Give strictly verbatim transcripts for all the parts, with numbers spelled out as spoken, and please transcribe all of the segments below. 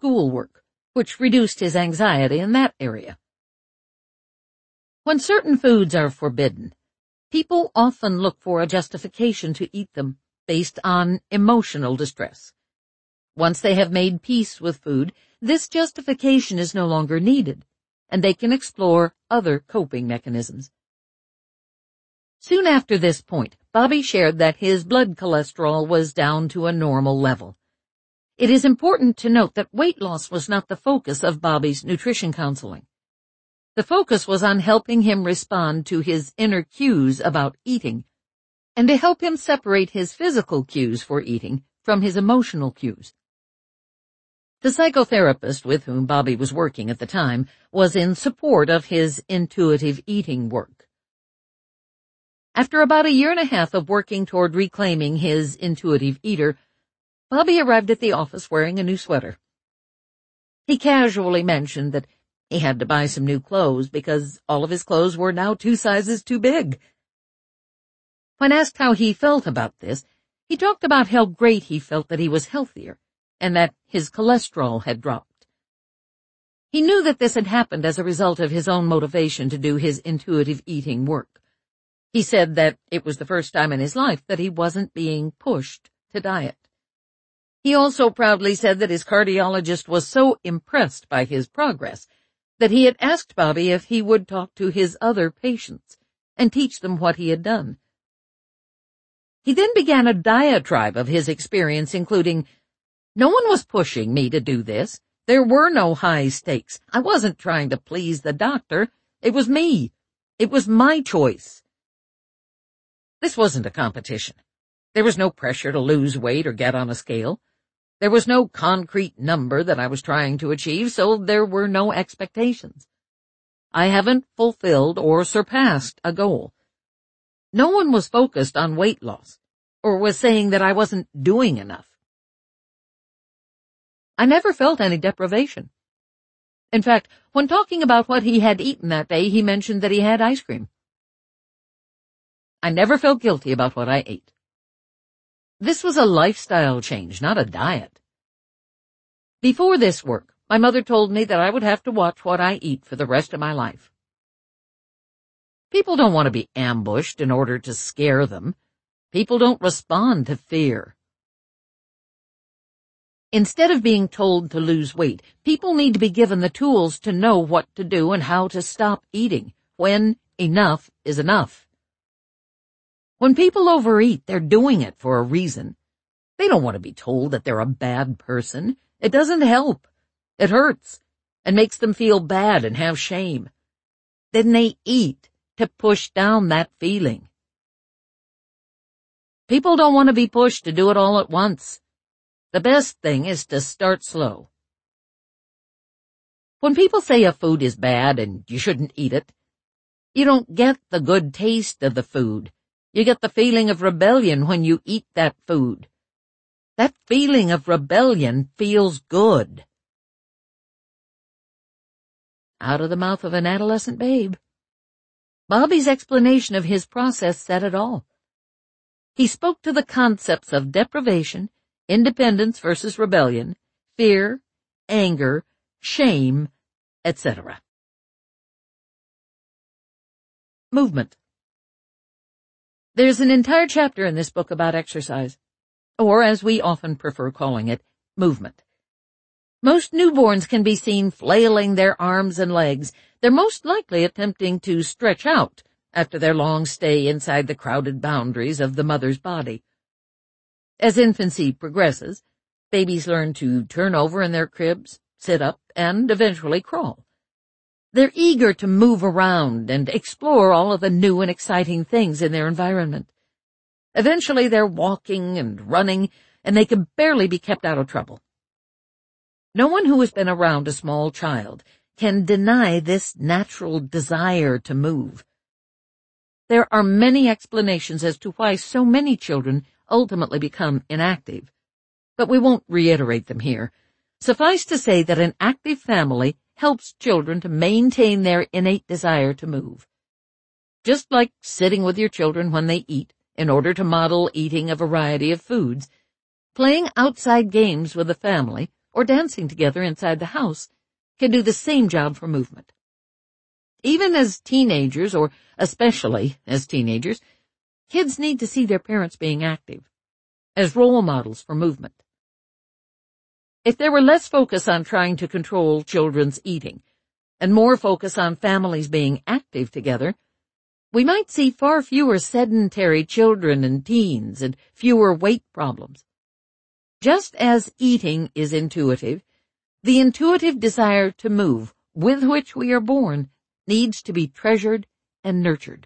schoolwork, which reduced his anxiety in that area. When certain foods are forbidden, people often look for a justification to eat them based on emotional distress. Once they have made peace with food, this justification is no longer needed, and they can explore other coping mechanisms. Soon after this point, Bobby shared that his blood cholesterol was down to a normal level. It is important to note that weight loss was not the focus of Bobby's nutrition counseling. The focus was on helping him respond to his inner cues about eating, and to help him separate his physical cues for eating from his emotional cues. The psychotherapist with whom Bobby was working at the time was in support of his intuitive eating work. After about a year and a half of working toward reclaiming his intuitive eater, Bobby arrived at the office wearing a new sweater. He casually mentioned that he had to buy some new clothes because all of his clothes were now two sizes too big. When asked how he felt about this, he talked about how great he felt that he was healthier and that his cholesterol had dropped. He knew that this had happened as a result of his own motivation to do his intuitive eating work. He said that it was the first time in his life that he wasn't being pushed to diet. He also proudly said that his cardiologist was so impressed by his progress that he had asked Bobby if he would talk to his other patients and teach them what he had done. He then began a diatribe of his experience, including, "No one was pushing me to do this. There were no high stakes. I wasn't trying to please the doctor. It was me. It was my choice." This wasn't a competition. There was no pressure to lose weight or get on a scale. There was no concrete number that I was trying to achieve, so there were no expectations. I haven't fulfilled or surpassed a goal. No one was focused on weight loss, or was saying that I wasn't doing enough. I never felt any deprivation. In fact, when talking about what he had eaten that day, he mentioned that he had ice cream. I never felt guilty about what I ate. This was a lifestyle change, not a diet. Before this work, my mother told me that I would have to watch what I eat for the rest of my life. People don't want to be ambushed in order to scare them. People don't respond to fear. Instead of being told to lose weight, people need to be given the tools to know what to do and how to stop eating when enough is enough. When people overeat, they're doing it for a reason. They don't want to be told that they're a bad person. It doesn't help. It hurts and makes them feel bad and have shame. Then they eat to push down that feeling. People don't want to be pushed to do it all at once. The best thing is to start slow. When people say a food is bad and you shouldn't eat it, you don't get the good taste of the food. You get the feeling of rebellion when you eat that food. That feeling of rebellion feels good. Out of the mouth of an adolescent babe. Bobby's explanation of his process said it all. He spoke to the concepts of deprivation, independence versus rebellion, fear, anger, shame, et cetera. Movement. There's an entire chapter in this book about exercise, or as we often prefer calling it, movement. Most newborns can be seen flailing their arms and legs. They're most likely attempting to stretch out after their long stay inside the crowded boundaries of the mother's body. As infancy progresses, babies learn to turn over in their cribs, sit up, and eventually crawl. They're eager to move around and explore all of the new and exciting things in their environment. Eventually they're walking and running, and they can barely be kept out of trouble. No one who has been around a small child can deny this natural desire to move. There are many explanations as to why so many children ultimately become inactive, but we won't reiterate them here. Suffice to say that an active family helps children to maintain their innate desire to move. Just like sitting with your children when they eat in order to model eating a variety of foods, playing outside games with the family or dancing together inside the house can do the same job for movement. Even as teenagers, or especially as teenagers, kids need to see their parents being active, as role models for movement. If there were less focus on trying to control children's eating, and more focus on families being active together, we might see far fewer sedentary children and teens and fewer weight problems. Just as eating is intuitive, the intuitive desire to move with which we are born needs to be treasured and nurtured.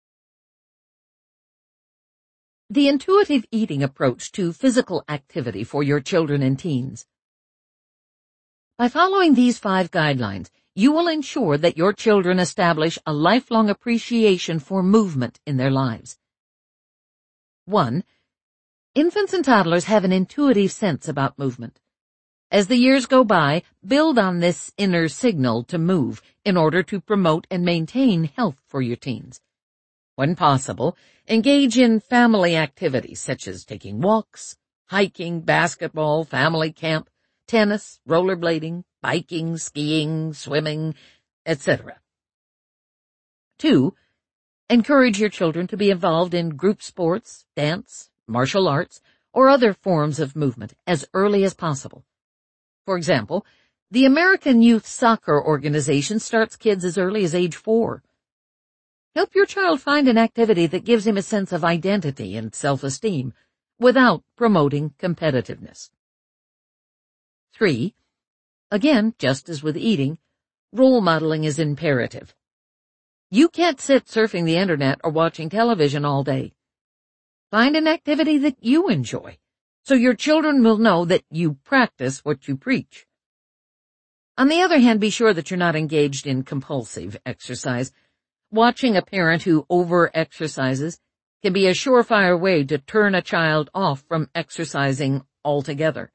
The intuitive eating approach to physical activity for your children and teens. By following these five guidelines, you will ensure that your children establish a lifelong appreciation for movement in their lives. One, infants and toddlers have an intuitive sense about movement. As the years go by, build on this inner signal to move in order to promote and maintain health for your teens. When possible, engage in family activities such as taking walks, hiking, basketball, family camp, tennis, rollerblading, biking, skiing, swimming, et cetera. Two, encourage your children to be involved in group sports, dance, martial arts, or other forms of movement as early as possible. For example, the American Youth Soccer Organization starts kids as early as age four. Help your child find an activity that gives him a sense of identity and self-esteem without promoting competitiveness. Three, again, just as with eating, role modeling is imperative. You can't sit surfing the internet or watching television all day. Find an activity that you enjoy, so your children will know that you practice what you preach. On the other hand, be sure that you're not engaged in compulsive exercise. Watching a parent who over-exercises can be a surefire way to turn a child off from exercising altogether.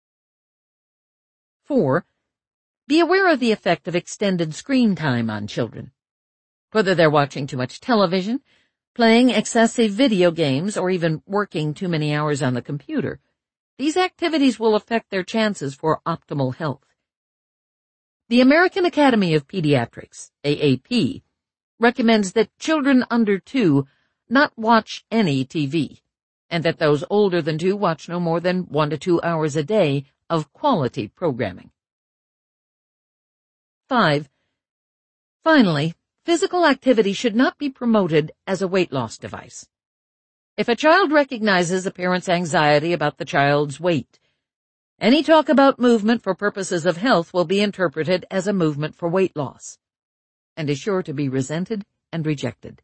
Four, be aware of the effect of extended screen time on children. Whether they're watching too much television, playing excessive video games, or even working too many hours on the computer, these activities will affect their chances for optimal health. The American Academy of Pediatrics, A A P, recommends that children under two not watch any T V, and that those older than two watch no more than one to two hours a day of quality programming. Five, finally, physical activity should not be promoted as a weight loss device. If a child recognizes a parent's anxiety about the child's weight, any talk about movement for purposes of health will be interpreted as a movement for weight loss, and is sure to be resented and rejected.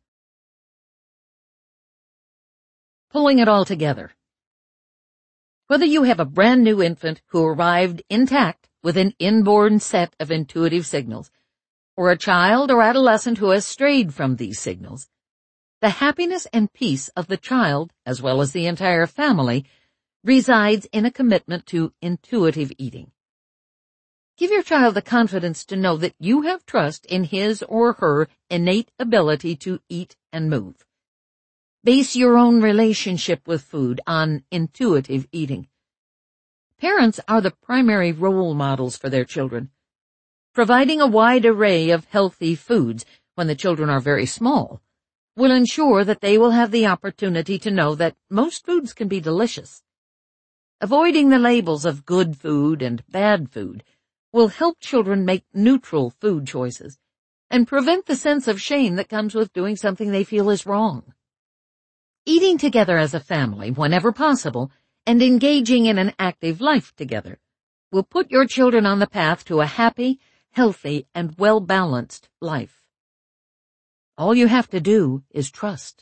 Pulling it all together. Whether you have a brand new infant who arrived intact with an inborn set of intuitive signals, or a child or adolescent who has strayed from these signals, the happiness and peace of the child, as well as the entire family, resides in a commitment to intuitive eating. Give your child the confidence to know that you have trust in his or her innate ability to eat and move. Base your own relationship with food on intuitive eating. Parents are the primary role models for their children. Providing a wide array of healthy foods when the children are very small will ensure that they will have the opportunity to know that most foods can be delicious. Avoiding the labels of good food and bad food will help children make neutral food choices and prevent the sense of shame that comes with doing something they feel is wrong. Eating together as a family whenever possible and engaging in an active life together will put your children on the path to a happy, healthy, and well-balanced life. All you have to do is trust.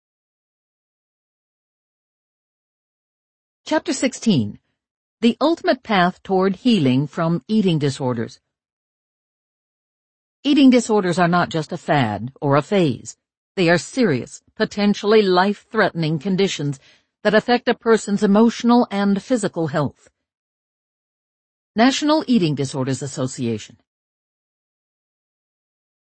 Chapter sixteen. The Ultimate Path Toward Healing from Eating Disorders. Eating disorders are not just a fad or a phase. They are serious, potentially life-threatening conditions that affect a person's emotional and physical health. National Eating Disorders Association.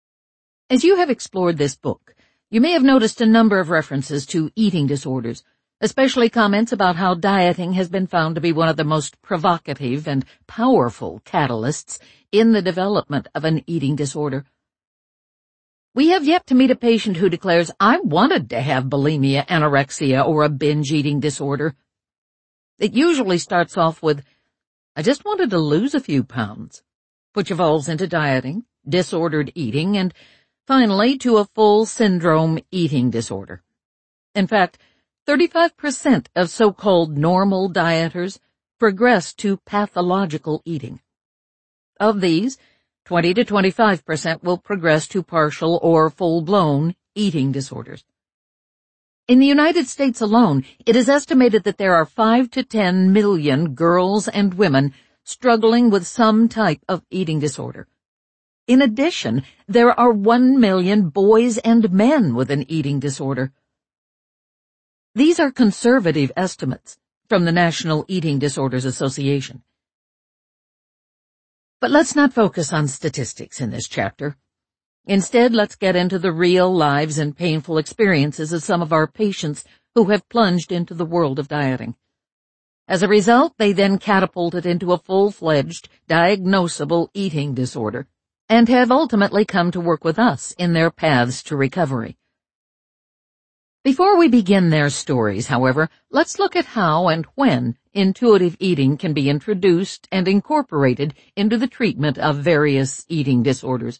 As you have explored this book, you may have noticed a number of references to eating disorders, especially comments about how dieting has been found to be one of the most provocative and powerful catalysts in the development of an eating disorder. We have yet to meet a patient who declares, "I wanted to have bulimia, anorexia, or a binge eating disorder." It usually starts off with, "I just wanted to lose a few pounds," which evolves into dieting, disordered eating, and finally to a full syndrome eating disorder. In fact, thirty-five percent of so-called normal dieters progress to pathological eating. Of these, twenty to twenty-five percent will progress to partial or full-blown eating disorders. In the United States alone, it is estimated that there are five to ten million girls and women struggling with some type of eating disorder. In addition, there are one million boys and men with an eating disorder. These are conservative estimates from the National Eating Disorders Association. But let's not focus on statistics in this chapter. Instead, let's get into the real lives and painful experiences of some of our patients who have plunged into the world of dieting. As a result, they then catapulted into a full-fledged, diagnosable eating disorder and have ultimately come to work with us in their paths to recovery. Before we begin their stories, however, let's look at how and when intuitive eating can be introduced and incorporated into the treatment of various eating disorders.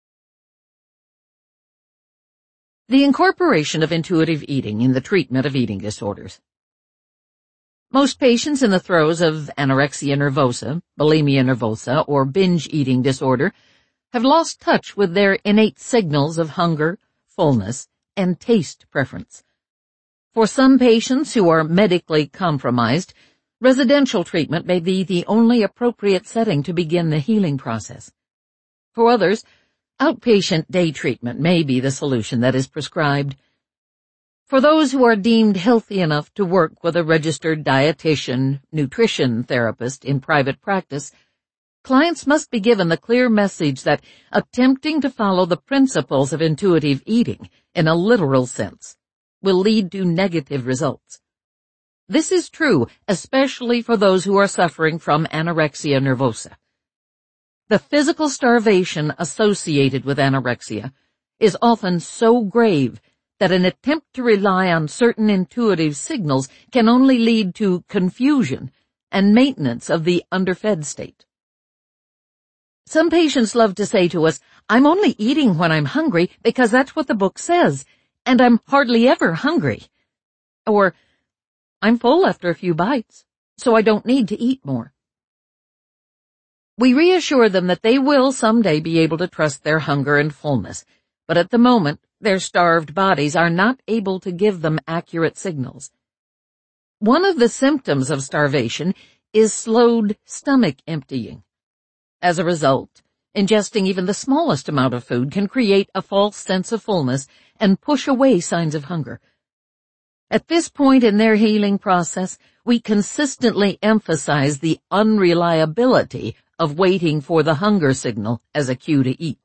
The incorporation of intuitive eating in the treatment of eating disorders. Most patients in the throes of anorexia nervosa, bulimia nervosa, or binge eating disorder have lost touch with their innate signals of hunger, fullness, and taste preference. For some patients who are medically compromised, residential treatment may be the only appropriate setting to begin the healing process. For others, outpatient day treatment may be the solution that is prescribed. For those who are deemed healthy enough to work with a registered dietitian, nutrition therapist in private practice, clients must be given the clear message that attempting to follow the principles of intuitive eating in a literal sense will lead to negative results. This is true especially for those who are suffering from anorexia nervosa. The physical starvation associated with anorexia is often so grave that an attempt to rely on certain intuitive signals can only lead to confusion and maintenance of the underfed state. Some patients love to say to us, "I'm only eating when I'm hungry because that's what the book says, and I'm hardly ever hungry." Or, "I'm full after a few bites, so I don't need to eat more." We reassure them that they will someday be able to trust their hunger and fullness, but at the moment, their starved bodies are not able to give them accurate signals. One of the symptoms of starvation is slowed stomach emptying. As a result, ingesting even the smallest amount of food can create a false sense of fullness and push away signs of hunger. At this point in their healing process, we consistently emphasize the unreliability of waiting for the hunger signal as a cue to eat.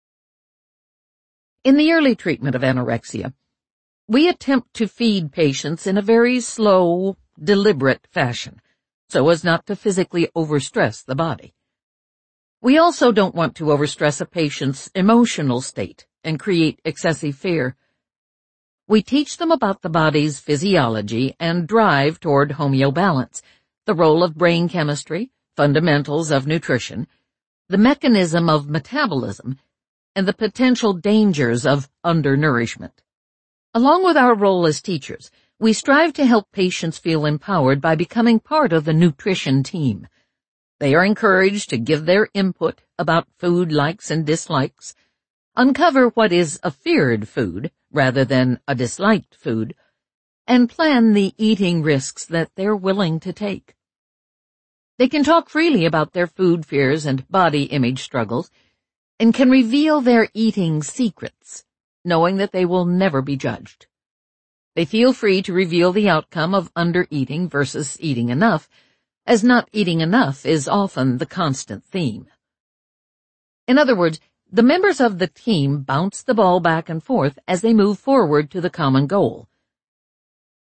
In the early treatment of anorexia, we attempt to feed patients in a very slow, deliberate fashion, so as not to physically overstress the body. We also don't want to overstress a patient's emotional state and create excessive fear. We teach them about the body's physiology and drive toward homeobalance, the role of brain chemistry, fundamentals of nutrition, the mechanism of metabolism, and the potential dangers of undernourishment. Along with our role as teachers, we strive to help patients feel empowered by becoming part of the nutrition team. They are encouraged to give their input about food likes and dislikes, uncover what is a feared food rather than a disliked food, and plan the eating risks that they're willing to take. They can talk freely about their food fears and body image struggles, and can reveal their eating secrets, knowing that they will never be judged. They feel free to reveal the outcome of undereating versus eating enough, as not eating enough is often the constant theme. In other words, the members of the team bounce the ball back and forth as they move forward to the common goal.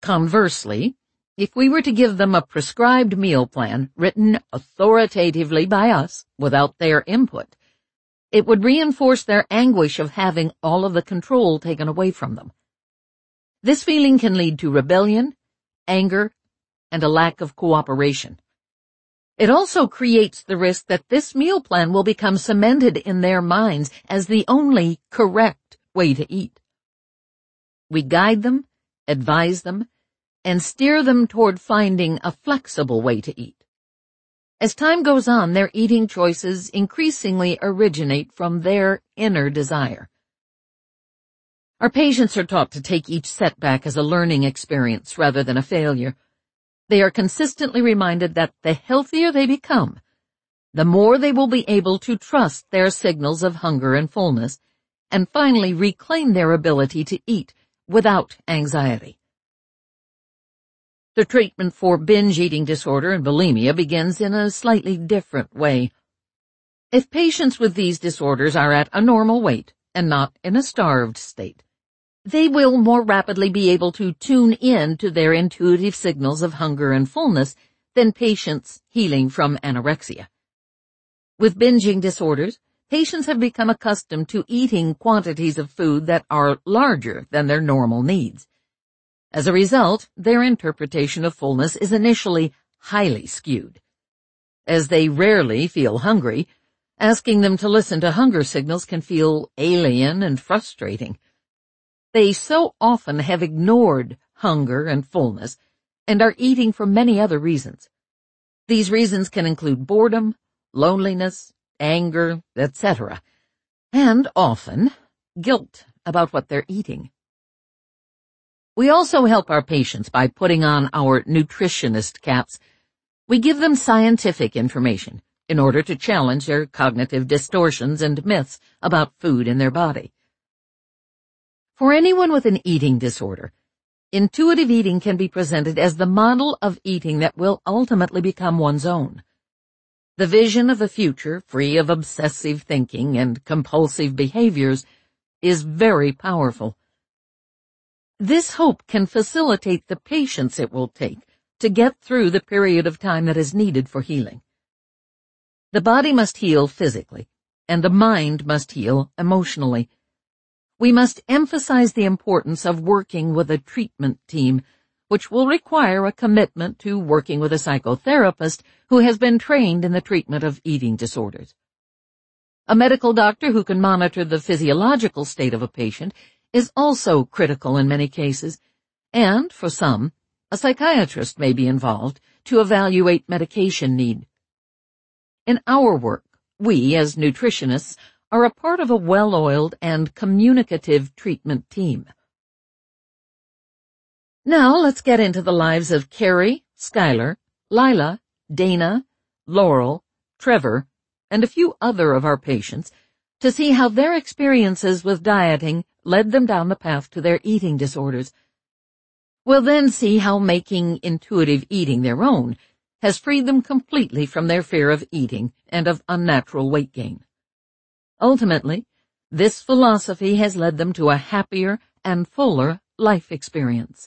Conversely, if we were to give them a prescribed meal plan written authoritatively by us without their input, it would reinforce their anguish of having all of the control taken away from them. This feeling can lead to rebellion, anger, and a lack of cooperation. It also creates the risk that this meal plan will become cemented in their minds as the only correct way to eat. We guide them, advise them, and steer them toward finding a flexible way to eat. As time goes on, their eating choices increasingly originate from their inner desire. Our patients are taught to take each setback as a learning experience rather than a failure. They are consistently reminded that the healthier they become, the more they will be able to trust their signals of hunger and fullness, and finally reclaim their ability to eat without anxiety. The treatment for binge eating disorder and bulimia begins in a slightly different way. If patients with these disorders are at a normal weight and not in a starved state, they will more rapidly be able to tune in to their intuitive signals of hunger and fullness than patients healing from anorexia. With binging disorders, patients have become accustomed to eating quantities of food that are larger than their normal needs. As a result, their interpretation of fullness is initially highly skewed. As they rarely feel hungry, asking them to listen to hunger signals can feel alien and frustrating. They so often have ignored hunger and fullness and are eating for many other reasons. These reasons can include boredom, loneliness, anger, et cetera, and often guilt about what they're eating. We also help our patients by putting on our nutritionist caps. We give them scientific information in order to challenge their cognitive distortions and myths about food in their body. For anyone with an eating disorder, intuitive eating can be presented as the model of eating that will ultimately become one's own. The vision of a future free of obsessive thinking and compulsive behaviors is very powerful. This hope can facilitate the patience it will take to get through the period of time that is needed for healing. The body must heal physically, and the mind must heal emotionally. We must emphasize the importance of working with a treatment team, which will require a commitment to working with a psychotherapist who has been trained in the treatment of eating disorders. A medical doctor who can monitor the physiological state of a patient is also critical in many cases, and, for some, a psychiatrist may be involved to evaluate medication need. In our work, we, as nutritionists, are a part of a well-oiled and communicative treatment team. Now let's get into the lives of Carrie, Skylar, Lila, Dana, Laurel, Trevor, and a few other of our patients to see how their experiences with dieting led them down the path to their eating disorders. We'll then see how making intuitive eating their own has freed them completely from their fear of eating and of unnatural weight gain. Ultimately, this philosophy has led them to a happier and fuller life experience.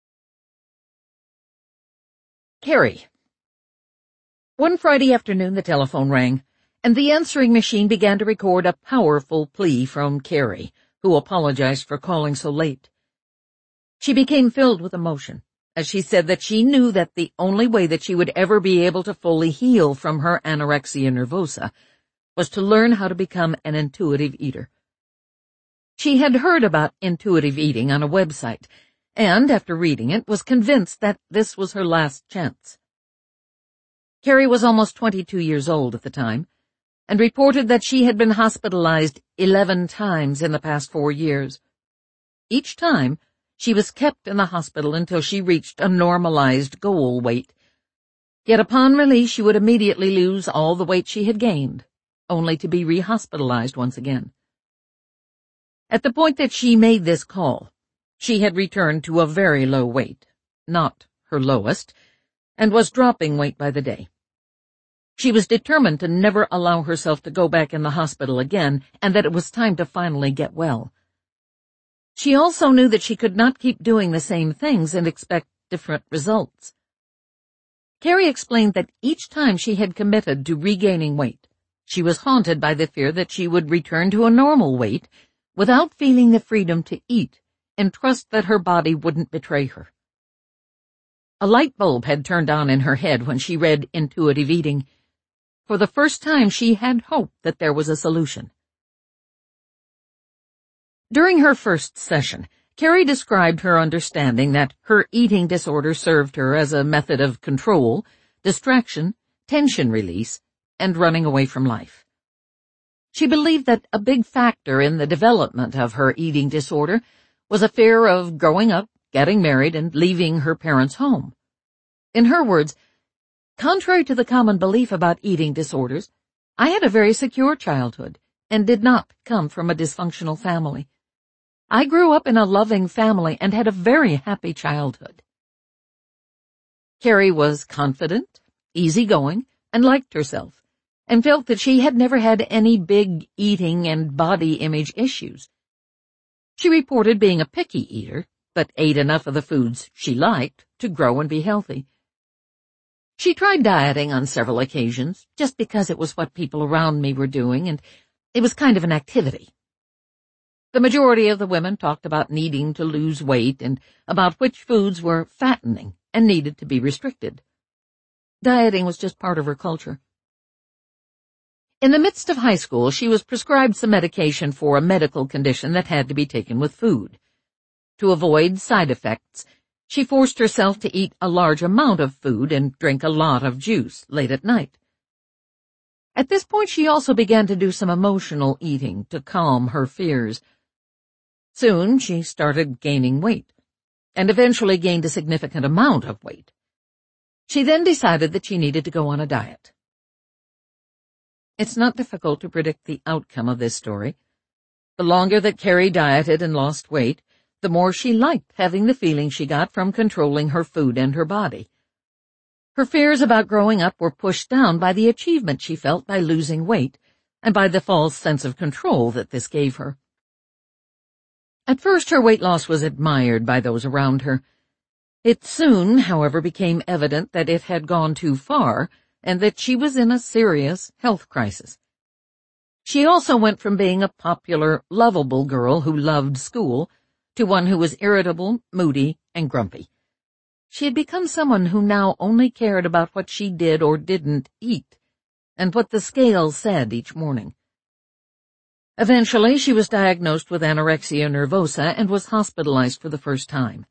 Carrie. One Friday afternoon the telephone rang, and the answering machine began to record a powerful plea from Carrie, who apologized for calling so late. She became filled with emotion as she said that she knew that the only way that she would ever be able to fully heal from her anorexia nervosa was to learn how to become an intuitive eater. She had heard about intuitive eating on a website, and after reading it was convinced that this was her last chance. Carrie was almost twenty-two years old at the time, and reported that she had been hospitalized eleven times in the past four years. Each time, she was kept in the hospital until she reached a normalized goal weight. Yet upon release she would immediately lose all the weight she had gained, only to be rehospitalized once again. At the point that she made this call, she had returned to a very low weight, not her lowest, and was dropping weight by the day. She was determined to never allow herself to go back in the hospital again, and that it was time to finally get well. She also knew that she could not keep doing the same things and expect different results. Carrie explained that each time she had committed to regaining weight, she was haunted by the fear that she would return to a normal weight without feeling the freedom to eat and trust that her body wouldn't betray her. A light bulb had turned on in her head when she read Intuitive Eating. For the first time, she had hope that there was a solution. During her first session, Carrie described her understanding that her eating disorder served her as a method of control, distraction, tension release, and running away from life. She believed that a big factor in the development of her eating disorder was a fear of growing up, getting married, and leaving her parents' home. In her words, contrary to the common belief about eating disorders, I had a very secure childhood and did not come from a dysfunctional family. I grew up in a loving family and had a very happy childhood. Carrie was confident, easygoing, and liked herself, and felt that she had never had any big eating and body image issues. She reported being a picky eater, but ate enough of the foods she liked to grow and be healthy. She tried dieting on several occasions, just because it was what people around me were doing, and it was kind of an activity. The majority of the women talked about needing to lose weight and about which foods were fattening and needed to be restricted. Dieting was just part of her culture. In the midst of high school, she was prescribed some medication for a medical condition that had to be taken with food. To avoid side effects, she forced herself to eat a large amount of food and drink a lot of juice late at night. At this point, she also began to do some emotional eating to calm her fears. Soon, she started gaining weight, and eventually gained a significant amount of weight. She then decided that she needed to go on a diet. It's not difficult to predict the outcome of this story. The longer that Carrie dieted and lost weight, the more she liked having the feeling she got from controlling her food and her body. Her fears about growing up were pushed down by the achievement she felt by losing weight and by the false sense of control that this gave her. At first, her weight loss was admired by those around her. It soon, however, became evident that it had gone too far and that she was in a serious health crisis. She also went from being a popular, lovable girl who loved school to one who was irritable, moody, and grumpy. She had become someone who now only cared about what she did or didn't eat, and what the scale said each morning. Eventually, she was diagnosed with anorexia nervosa and was hospitalized for the first time.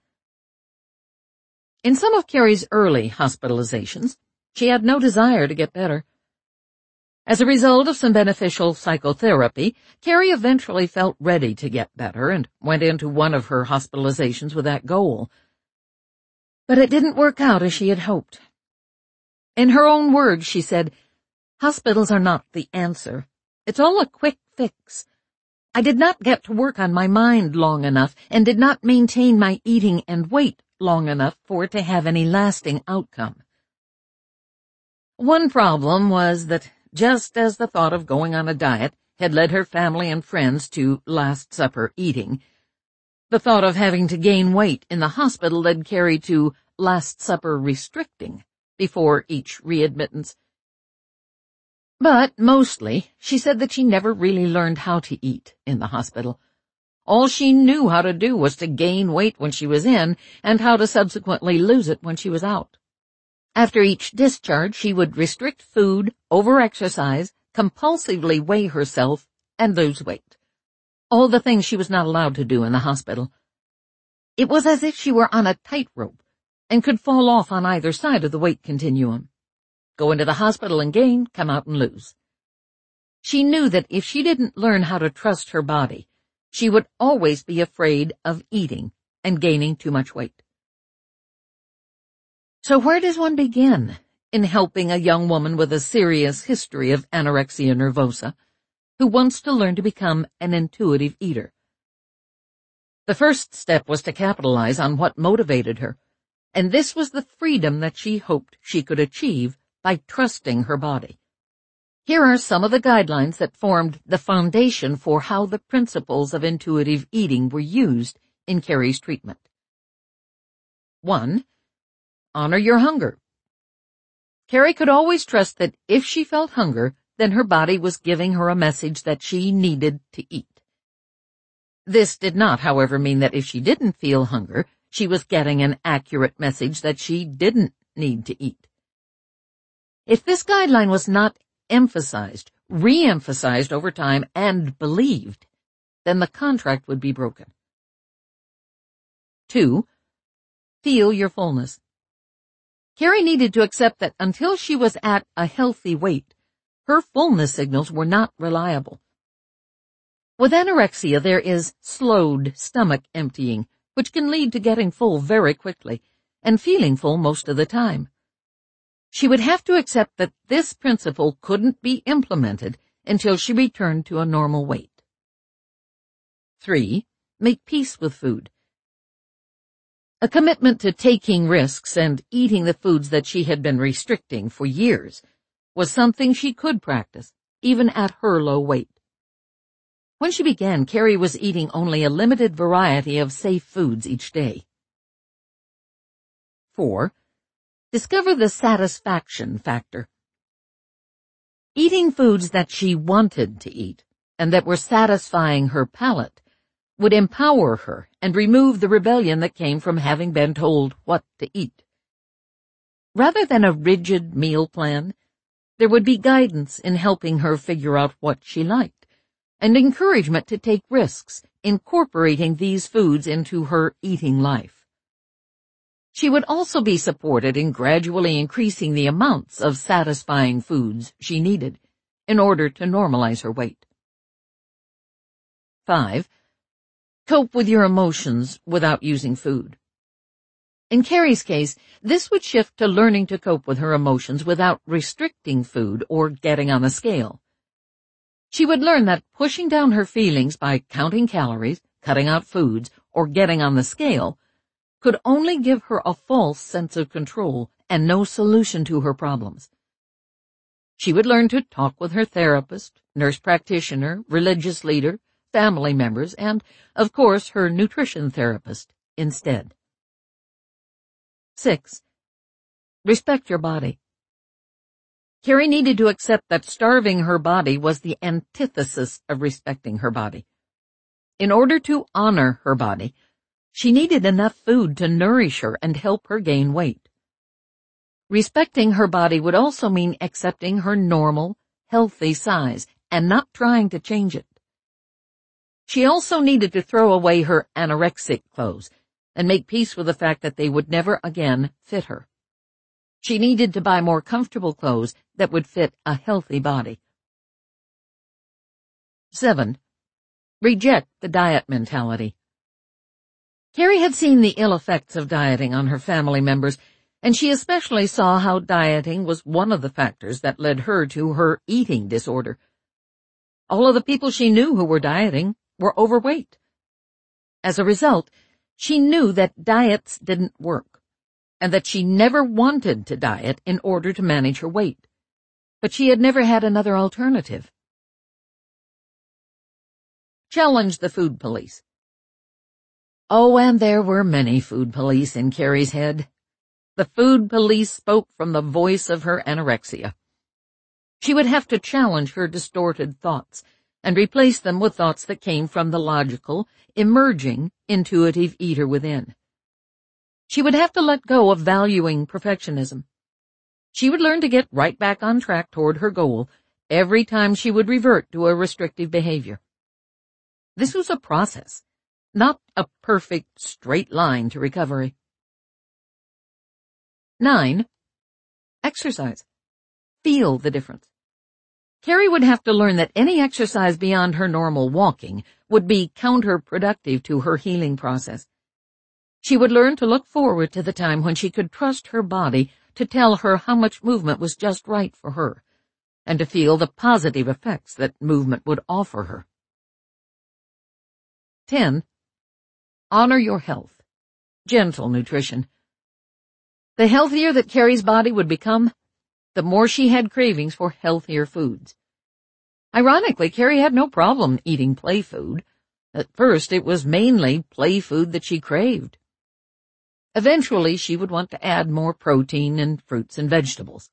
In some of Carrie's early hospitalizations, she had no desire to get better. As a result of some beneficial psychotherapy, Carrie eventually felt ready to get better and went into one of her hospitalizations with that goal. But it didn't work out as she had hoped. In her own words, she said, "Hospitals are not the answer. It's all a quick fix. I did not get to work on my mind long enough and did not maintain my eating and weight long enough for it to have any lasting outcome." One problem was that just as the thought of going on a diet had led her family and friends to Last Supper eating, the thought of having to gain weight in the hospital led Carrie to Last Supper restricting before each readmittance. But mostly, she said that she never really learned how to eat in the hospital. All she knew how to do was to gain weight when she was in and how to subsequently lose it when she was out. After each discharge, she would restrict food, over-exercise, compulsively weigh herself, and lose weight. All the things she was not allowed to do in the hospital. It was as if she were on a tightrope and could fall off on either side of the weight continuum. Go into the hospital and gain, come out and lose. She knew that if she didn't learn how to trust her body, she would always be afraid of eating and gaining too much weight. So where does one begin in helping a young woman with a serious history of anorexia nervosa who wants to learn to become an intuitive eater? The first step was to capitalize on what motivated her, and this was the freedom that she hoped she could achieve by trusting her body. Here are some of the guidelines that formed the foundation for how the principles of intuitive eating were used in Carrie's treatment. One. Honor your hunger. Carrie could always trust that if she felt hunger, then her body was giving her a message that she needed to eat. This did not, however, mean that if she didn't feel hunger, she was getting an accurate message that she didn't need to eat. If this guideline was not emphasized, re-emphasized over time, and believed, then the contract would be broken. Two. Feel your fullness. Carrie needed to accept that until she was at a healthy weight, her fullness signals were not reliable. With anorexia, there is slowed stomach emptying, which can lead to getting full very quickly and feeling full most of the time. She would have to accept that this principle couldn't be implemented until she returned to a normal weight. Three. Make peace with food. A commitment to taking risks and eating the foods that she had been restricting for years was something she could practice, even at her low weight. When she began, Carrie was eating only a limited variety of safe foods each day. Four. Discover the satisfaction factor. Eating foods that she wanted to eat and that were satisfying her palate would empower her and remove the rebellion that came from having been told what to eat. Rather than a rigid meal plan, there would be guidance in helping her figure out what she liked, and encouragement to take risks, incorporating these foods into her eating life. She would also be supported in gradually increasing the amounts of satisfying foods she needed in order to normalize her weight. Five. Cope with your emotions without using food. In Carrie's case, this would shift to learning to cope with her emotions without restricting food or getting on the scale. She would learn that pushing down her feelings by counting calories, cutting out foods, or getting on the scale could only give her a false sense of control and no solution to her problems. She would learn to talk with her therapist, nurse practitioner, religious leader, family members, and, of course, her nutrition therapist instead. Six. Respect your body. Carrie needed to accept that starving her body was the antithesis of respecting her body. In order to honor her body, she needed enough food to nourish her and help her gain weight. Respecting her body would also mean accepting her normal, healthy size and not trying to change it. She also needed to throw away her anorexic clothes and make peace with the fact that they would never again fit her. She needed to buy more comfortable clothes that would fit a healthy body. Seven. Reject the diet mentality. Carrie had seen the ill effects of dieting on her family members, and she especially saw how dieting was one of the factors that led her to her eating disorder. All of the people she knew who were dieting were overweight. As a result, she knew that diets didn't work, and that she never wanted to diet in order to manage her weight. But she had never had another alternative. Challenge the food police. Oh, and there were many food police in Carrie's head. The food police spoke from the voice of her anorexia. She would have to challenge her distorted thoughts and replace them with thoughts that came from the logical, emerging, intuitive eater within. She would have to let go of valuing perfectionism. She would learn to get right back on track toward her goal every time she would revert to a restrictive behavior. This was a process, not a perfect straight line to recovery. Nine. Exercise. Feel the difference. Carrie would have to learn that any exercise beyond her normal walking would be counterproductive to her healing process. She would learn to look forward to the time when she could trust her body to tell her how much movement was just right for her, and to feel the positive effects that movement would offer her. Ten. Honor your health. Gentle nutrition. The healthier that Carrie's body would become, the more she had cravings for healthier foods. Ironically, Carrie had no problem eating play food. At first, it was mainly play food that she craved. Eventually, she would want to add more protein and fruits and vegetables.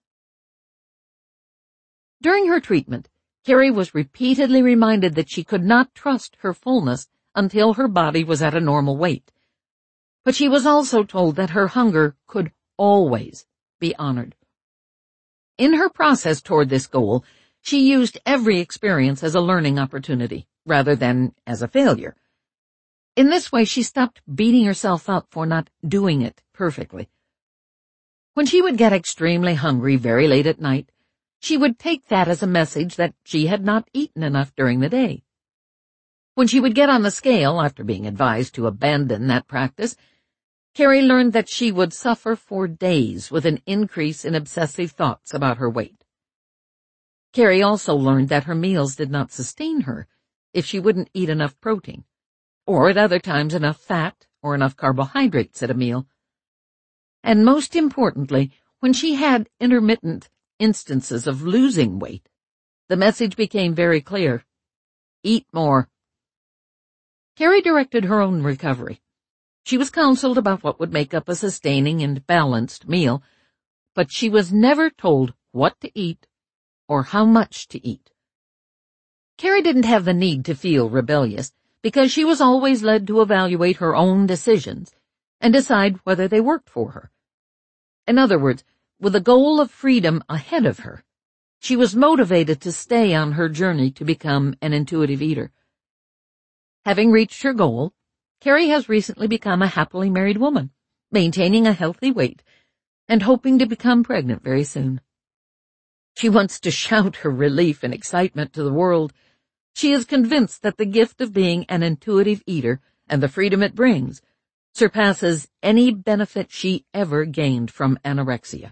During her treatment, Carrie was repeatedly reminded that she could not trust her fullness until her body was at a normal weight. But she was also told that her hunger could always be honored. In her process toward this goal, she used every experience as a learning opportunity, rather than as a failure. In this way, she stopped beating herself up for not doing it perfectly. When she would get extremely hungry very late at night, she would take that as a message that she had not eaten enough during the day. When she would get on the scale, after being advised to abandon that practice, Carrie learned that she would suffer for days with an increase in obsessive thoughts about her weight. Carrie also learned that her meals did not sustain her if she wouldn't eat enough protein, or at other times enough fat or enough carbohydrates at a meal. And most importantly, when she had intermittent instances of losing weight, the message became very clear: eat more. Carrie directed her own recovery. She was counseled about what would make up a sustaining and balanced meal, but she was never told what to eat or how much to eat. Carrie didn't have the need to feel rebellious, because she was always led to evaluate her own decisions and decide whether they worked for her. In other words, with the goal of freedom ahead of her, she was motivated to stay on her journey to become an intuitive eater. Having reached her goal, Carrie has recently become a happily married woman, maintaining a healthy weight and hoping to become pregnant very soon. She wants to shout her relief and excitement to the world. She is convinced that the gift of being an intuitive eater and the freedom it brings surpasses any benefit she ever gained from anorexia.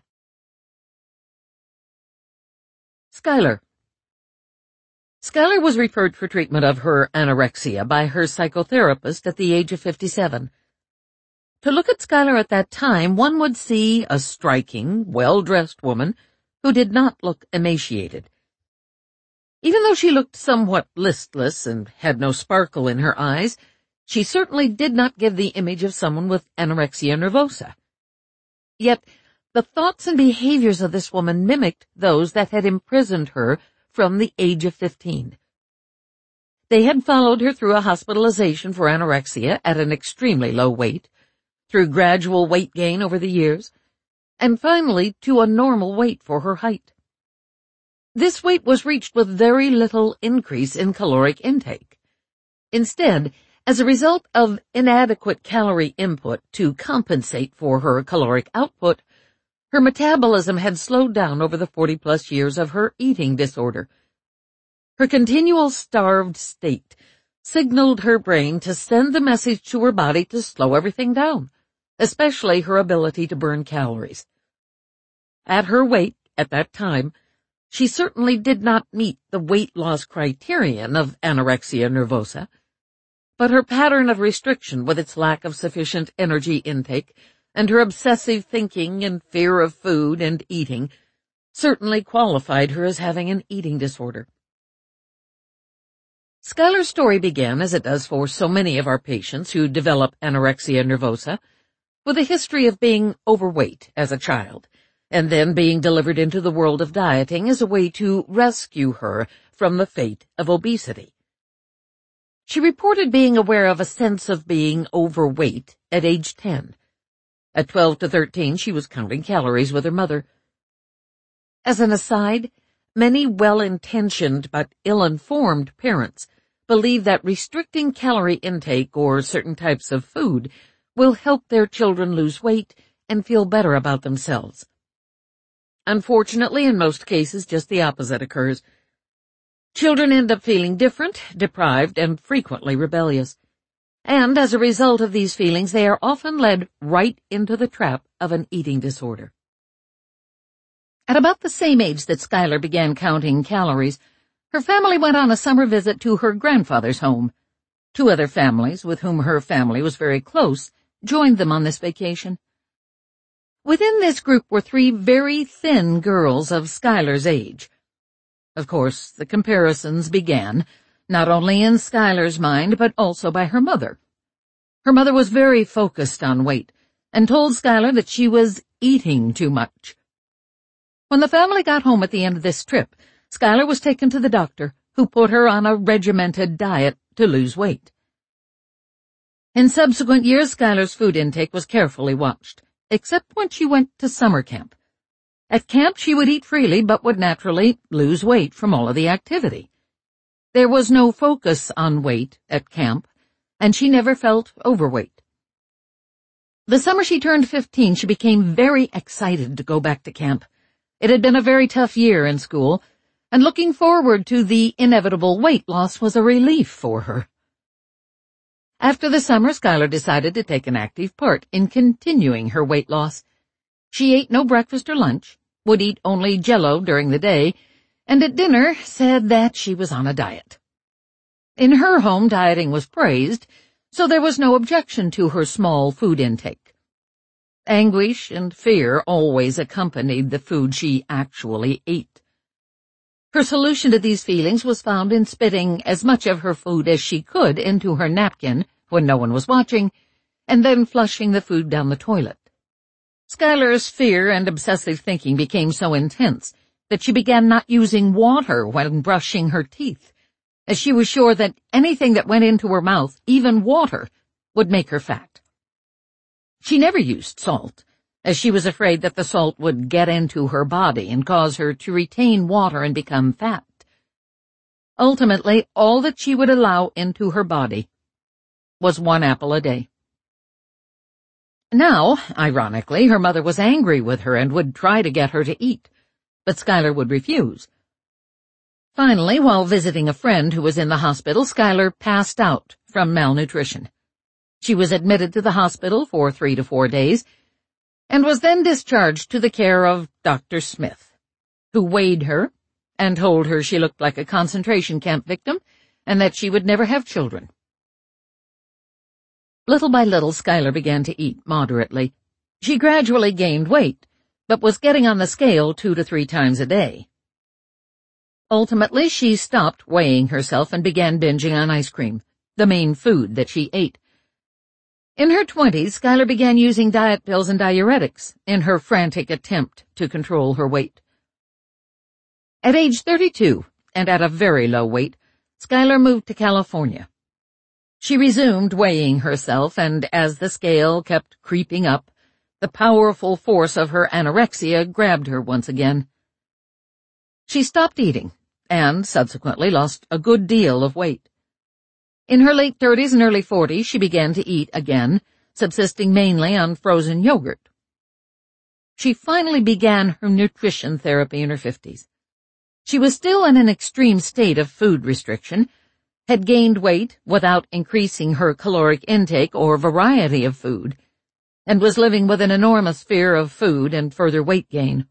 Skylar. Skylar was referred for treatment of her anorexia by her psychotherapist at the age of fifty-seven. To look at Skylar at that time, one would see a striking, well-dressed woman who did not look emaciated. Even though she looked somewhat listless and had no sparkle in her eyes, she certainly did not give the image of someone with anorexia nervosa. Yet, the thoughts and behaviors of this woman mimicked those that had imprisoned her from the age of fifteen. They had followed her through a hospitalization for anorexia at an extremely low weight, through gradual weight gain over the years, and finally to a normal weight for her height. This weight was reached with very little increase in caloric intake. Instead, as a result of inadequate calorie input to compensate for her caloric output, her metabolism had slowed down over the forty-plus years of her eating disorder. Her continual starved state signaled her brain to send the message to her body to slow everything down, especially her ability to burn calories. At her weight, at that time, she certainly did not meet the weight loss criterion of anorexia nervosa, but her pattern of restriction with its lack of sufficient energy intake and her obsessive thinking and fear of food and eating certainly qualified her as having an eating disorder. Skylar's story began, as it does for so many of our patients who develop anorexia nervosa, with a history of being overweight as a child, and then being delivered into the world of dieting as a way to rescue her from the fate of obesity. She reported being aware of a sense of being overweight at age ten. At twelve to thirteen, she was counting calories with her mother. As an aside, many well-intentioned but ill-informed parents believe that restricting calorie intake or certain types of food will help their children lose weight and feel better about themselves. Unfortunately, in most cases, just the opposite occurs. Children end up feeling different, deprived, and frequently rebellious. And as a result of these feelings, they are often led right into the trap of an eating disorder. At about the same age that Skylar began counting calories, her family went on a summer visit to her grandfather's home. Two other families, with whom her family was very close, joined them on this vacation. Within this group were three very thin girls of Schuyler's age. Of course, the comparisons began, not only in Schuyler's mind, but also by her mother. Her mother was very focused on weight, and told Schuyler that she was eating too much. When the family got home at the end of this trip, Schuyler was taken to the doctor, who put her on a regimented diet to lose weight. In subsequent years, Schuyler's food intake was carefully watched, except when she went to summer camp. At camp, she would eat freely, but would naturally lose weight from all of the activity. There was no focus on weight at camp, and she never felt overweight. The summer she turned fifteen, she became very excited to go back to camp. It had been a very tough year in school, and looking forward to the inevitable weight loss was a relief for her. After the summer, Schuyler decided to take an active part in continuing her weight loss. She ate no breakfast or lunch, would eat only Jell-O during the day, and at dinner said that she was on a diet. In her home, dieting was praised, so there was no objection to her small food intake. Anguish and fear always accompanied the food she actually ate. Her solution to these feelings was found in spitting as much of her food as she could into her napkin when no one was watching, and then flushing the food down the toilet. Schuyler's fear and obsessive thinking became so intense that she began not using water when brushing her teeth, as she was sure that anything that went into her mouth, even water, would make her fat. She never used salt, as she was afraid that the salt would get into her body and cause her to retain water and become fat. Ultimately, all that she would allow into her body was one apple a day. Now, ironically, her mother was angry with her and would try to get her to eat, but Schuyler would refuse. Finally, while visiting a friend who was in the hospital, Schuyler passed out from malnutrition. She was admitted to the hospital for three to four days, and was then discharged to the care of Doctor Smith, who weighed her and told her she looked like a concentration camp victim and that she would never have children. Little by little, Schuyler began to eat moderately. She gradually gained weight, but was getting on the scale two to three times a day. Ultimately, she stopped weighing herself and began binging on ice cream, the main food that she ate. In her twenties, Schuyler began using diet pills and diuretics in her frantic attempt to control her weight. At age thirty-two, and at a very low weight, Schuyler moved to California. She resumed weighing herself, and as the scale kept creeping up, the powerful force of her anorexia grabbed her once again. She stopped eating, and subsequently lost a good deal of weight. In her late thirties and early forties, she began to eat again, subsisting mainly on frozen yogurt. She finally began her nutrition therapy in her fifties. She was still in an extreme state of food restriction, had gained weight without increasing her caloric intake or variety of food, and was living with an enormous fear of food and further weight gain.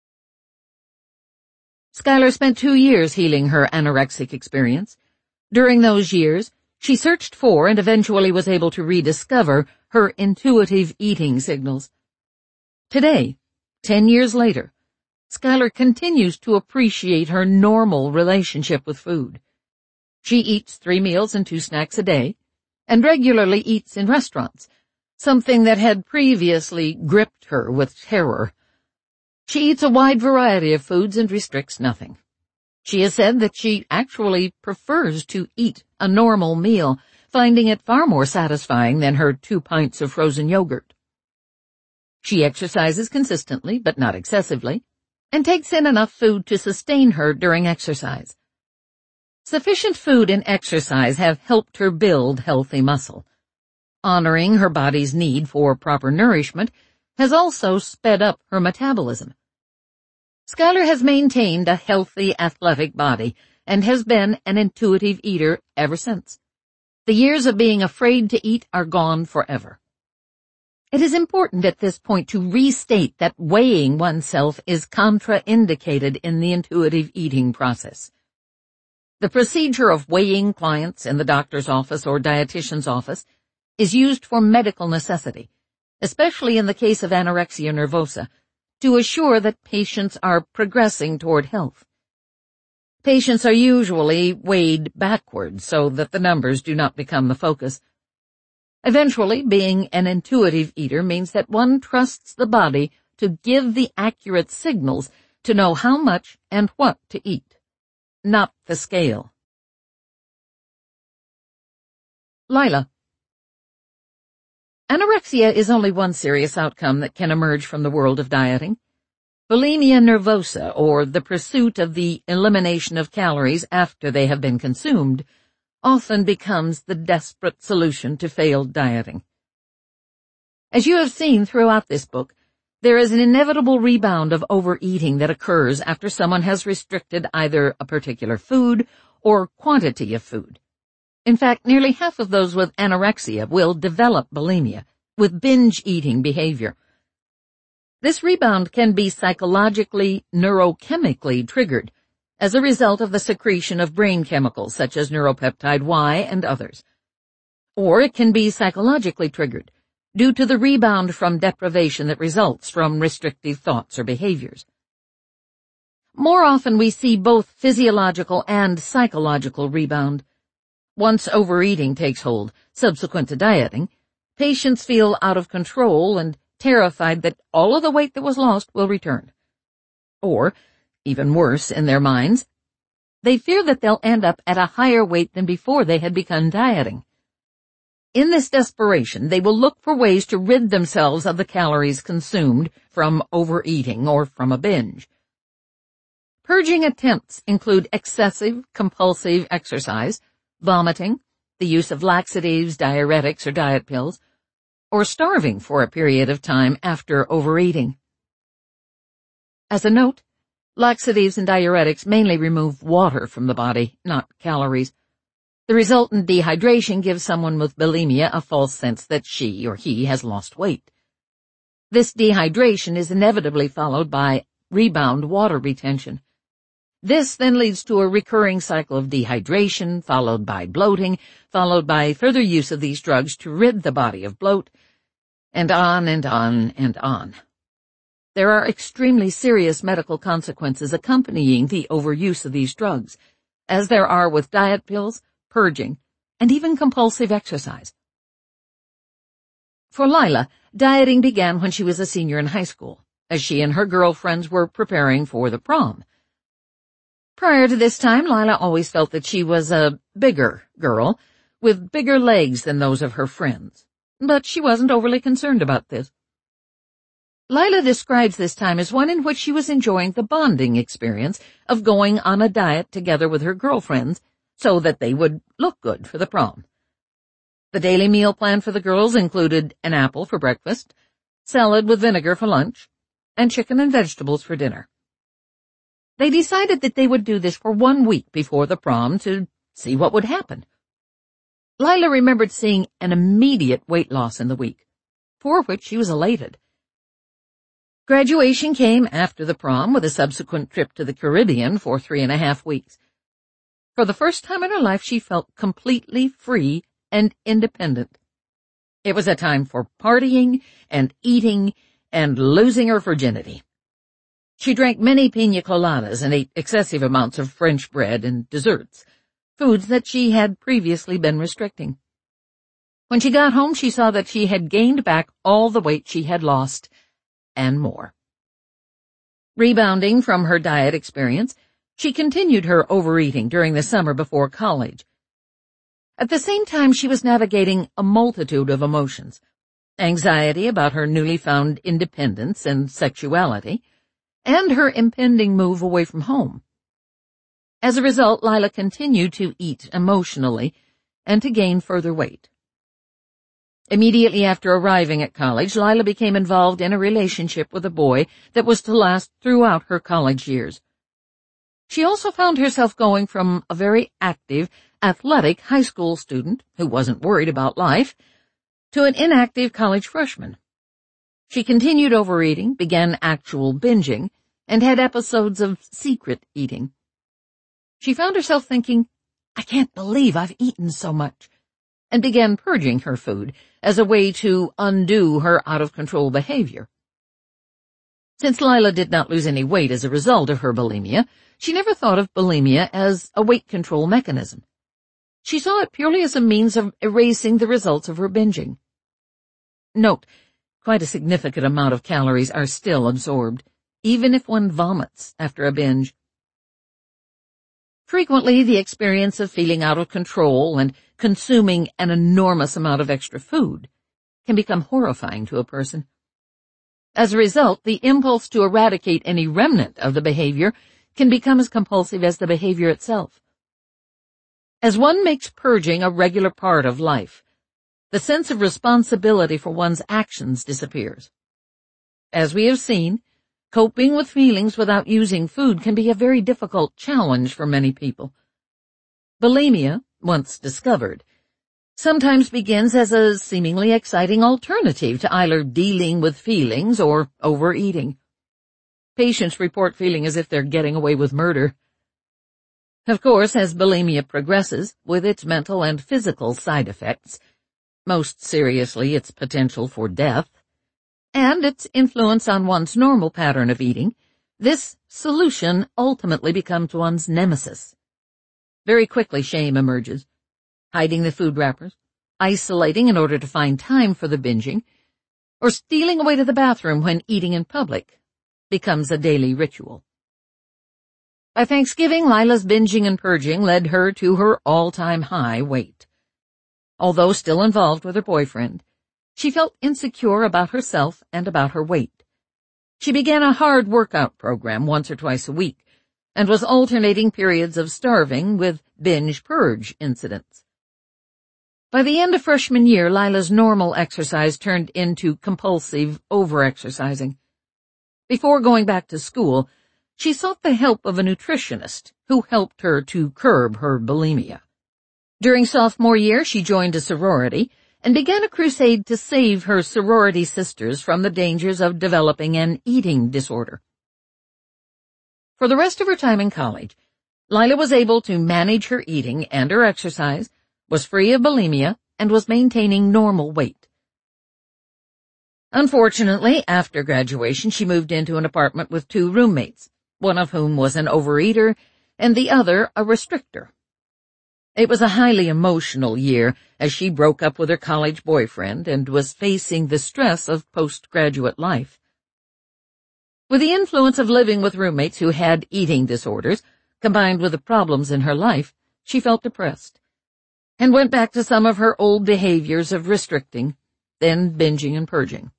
Schuyler spent two years healing her anorexic experience. During those years, she searched for and eventually was able to rediscover her intuitive eating signals. Today, ten years later, Schuyler continues to appreciate her normal relationship with food. She eats three meals and two snacks a day, and regularly eats in restaurants, something that had previously gripped her with terror. She eats a wide variety of foods and restricts nothing. She has said that she actually prefers to eat a normal meal, finding it far more satisfying than her two pints of frozen yogurt. She exercises consistently, but not excessively, and takes in enough food to sustain her during exercise. Sufficient food and exercise have helped her build healthy muscle. Honoring her body's need for proper nourishment has also sped up her metabolism. Schuyler has maintained a healthy, athletic body and has been an intuitive eater ever since. The years of being afraid to eat are gone forever. It is important at this point to restate that weighing oneself is contraindicated in the intuitive eating process. The procedure of weighing clients in the doctor's office or dietitian's office is used for medical necessity, especially in the case of anorexia nervosa, to assure that patients are progressing toward health. Patients are usually weighed backwards so that the numbers do not become the focus. Eventually, being an intuitive eater means that one trusts the body to give the accurate signals to know how much and what to eat, not the scale. Lila. Anorexia is only one serious outcome that can emerge from the world of dieting. Bulimia nervosa, or the pursuit of the elimination of calories after they have been consumed, often becomes the desperate solution to failed dieting. As you have seen throughout this book, there is an inevitable rebound of overeating that occurs after someone has restricted either a particular food or quantity of food. In fact, nearly half of those with anorexia will develop bulimia, with binge eating behavior. This rebound can be psychologically, neurochemically triggered as a result of the secretion of brain chemicals such as neuropeptide Y and others. Or it can be psychologically triggered due to the rebound from deprivation that results from restrictive thoughts or behaviors. More often we see both physiological and psychological rebound. Once overeating takes hold, subsequent to dieting, patients feel out of control and terrified that all of the weight that was lost will return. Or, even worse in their minds, they fear that they'll end up at a higher weight than before they had begun dieting. In this desperation, they will look for ways to rid themselves of the calories consumed from overeating or from a binge. Purging attempts include excessive, compulsive exercise, vomiting, the use of laxatives, diuretics, or diet pills, or starving for a period of time after overeating. As a note, laxatives and diuretics mainly remove water from the body, not calories. The resultant dehydration gives someone with bulimia a false sense that she or he has lost weight. This dehydration is inevitably followed by rebound water retention. This then leads to a recurring cycle of dehydration, followed by bloating, followed by further use of these drugs to rid the body of bloat, and on and on and on. There are extremely serious medical consequences accompanying the overuse of these drugs, as there are with diet pills, purging, and even compulsive exercise. For Lila, dieting began when she was a senior in high school, as she and her girlfriends were preparing for the prom. Prior to this time, Lila always felt that she was a bigger girl, with bigger legs than those of her friends, but she wasn't overly concerned about this. Lila describes this time as one in which she was enjoying the bonding experience of going on a diet together with her girlfriends so that they would look good for the prom. The daily meal plan for the girls included an apple for breakfast, salad with vinegar for lunch, and chicken and vegetables for dinner. They decided that they would do this for one week before the prom to see what would happen. Lila remembered seeing an immediate weight loss in the week, for which she was elated. Graduation came after the prom with a subsequent trip to the Caribbean for three and a half weeks. For the first time in her life, she felt completely free and independent. It was a time for partying and eating and losing her virginity. She drank many piña coladas and ate excessive amounts of French bread and desserts, foods that she had previously been restricting. When she got home, she saw that she had gained back all the weight she had lost, and more. Rebounding from her diet experience, she continued her overeating during the summer before college. At the same time, she was navigating a multitude of emotions: anxiety about her newly found independence and sexuality, and her impending move away from home. As a result, Lila continued to eat emotionally and to gain further weight. Immediately after arriving at college, Lila became involved in a relationship with a boy that was to last throughout her college years. She also found herself going from a very active, athletic high school student who wasn't worried about life to an inactive college freshman. She continued overeating, began actual binging, and had episodes of secret eating. She found herself thinking, "I can't believe I've eaten so much," and began purging her food, as a way to undo her out-of-control behavior. Since Lila did not lose any weight as a result of her bulimia, she never thought of bulimia as a weight control mechanism. She saw it purely as a means of erasing the results of her binging. Note, quite a significant amount of calories are still absorbed, even if one vomits after a binge. Frequently, the experience of feeling out of control and consuming an enormous amount of extra food can become horrifying to a person. As a result, the impulse to eradicate any remnant of the behavior can become as compulsive as the behavior itself. As one makes purging a regular part of life, the sense of responsibility for one's actions disappears. As we have seen, coping with feelings without using food can be a very difficult challenge for many people. Bulimia, once discovered, sometimes begins as a seemingly exciting alternative to either dealing with feelings or overeating. Patients report feeling as if they're getting away with murder. Of course, as bulimia progresses, with its mental and physical side effects, most seriously its potential for death, and its influence on one's normal pattern of eating, this solution ultimately becomes one's nemesis. Very quickly shame emerges. Hiding the food wrappers, isolating in order to find time for the binging, or stealing away to the bathroom when eating in public becomes a daily ritual. By Thanksgiving, Lila's binging and purging led her to her all-time high weight. Although still involved with her boyfriend, she felt insecure about herself and about her weight. She began a hard workout program once or twice a week and was alternating periods of starving with binge-purge incidents. By the end of freshman year, Lila's normal exercise turned into compulsive overexercising. Before going back to school, she sought the help of a nutritionist who helped her to curb her bulimia. During sophomore year, she joined a sorority and began a crusade to save her sorority sisters from the dangers of developing an eating disorder. For the rest of her time in college, Lila was able to manage her eating and her exercise, was free of bulimia, and was maintaining normal weight. Unfortunately, after graduation, she moved into an apartment with two roommates, one of whom was an overeater and the other a restrictor. It was a highly emotional year as she broke up with her college boyfriend and was facing the stress of postgraduate life. With the influence of living with roommates who had eating disorders, combined with the problems in her life, she felt depressed and went back to some of her old behaviors of restricting, then binging and purging.